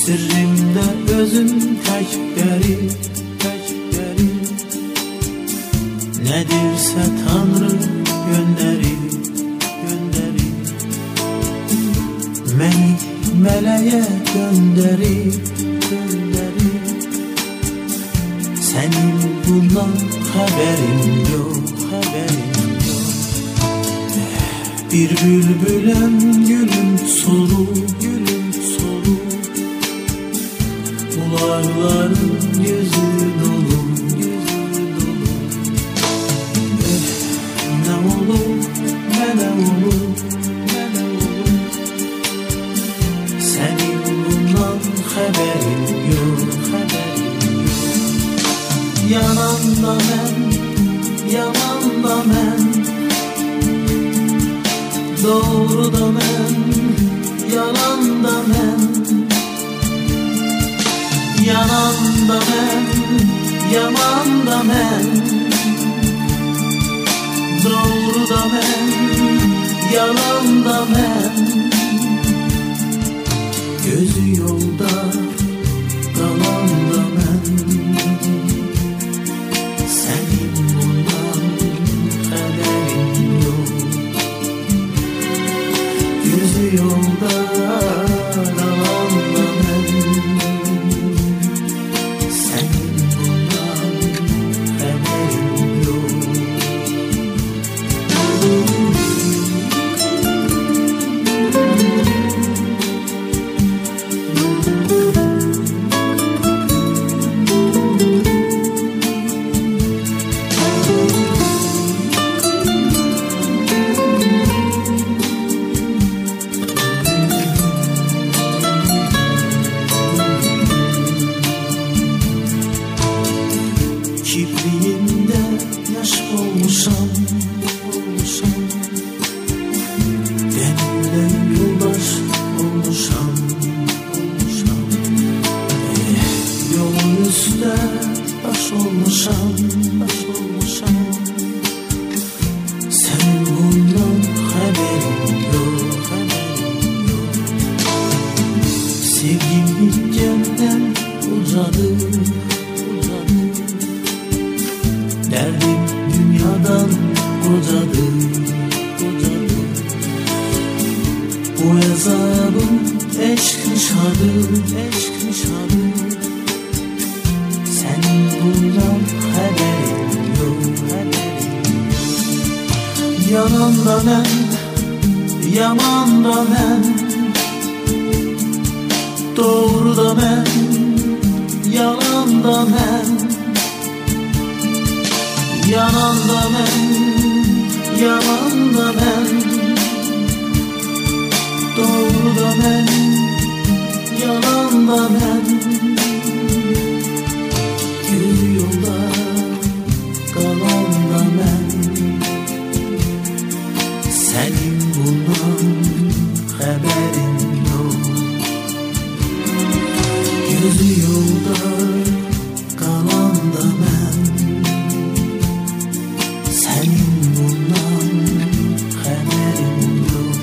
Sirrimde özün tek garip, tek garip. Nedirse Tanrı gönderir, gönderir. Beni meleğe gönderir, gönderir. Senin bundan haberin yok, haberin yok. Bir bülbülem gülüm soru, gülüm soru. Bularların yüzü dolu, yüzü dolu. Ne olur, ne olur, ne olur. Senin bundan haberin yok, haberin yok. Yananda ben, yananda ben. Doğru da ben, yalan da ben. Yanan da ben, yaman da ben. Doğru da ben, yalan da ben. Gözü yolda, kalan da ben. Senin bundan haberin yok. Gözü yolda, kalan da ben. Senin bundan haberin yok. Kipriğimde yaş olmuşam, olmuşam. Benimle yoldaş olmuşam, olmuşam. Yolun üstte baş olmuşam, baş olmuşam. Senin bundan haberin yok, haberin yok. Sevgim cennet uzadı, uzadı. Derdim dünyadan kocadı, kocadı. Bu azabım eşk nişadı, eşk nişadı. Senin bundan haberin yok, haberin yok. Yanan da ben, yaman da ben. Doğru da ben, yalan da ben. Yanan da ben, yaman da ben. Doğru da ben, yalan da ben. Gözü yolda, kalan da ben. Senin bundan haberin yok. Gözü yolda, kalan da ben. Senin bundan haberin yok.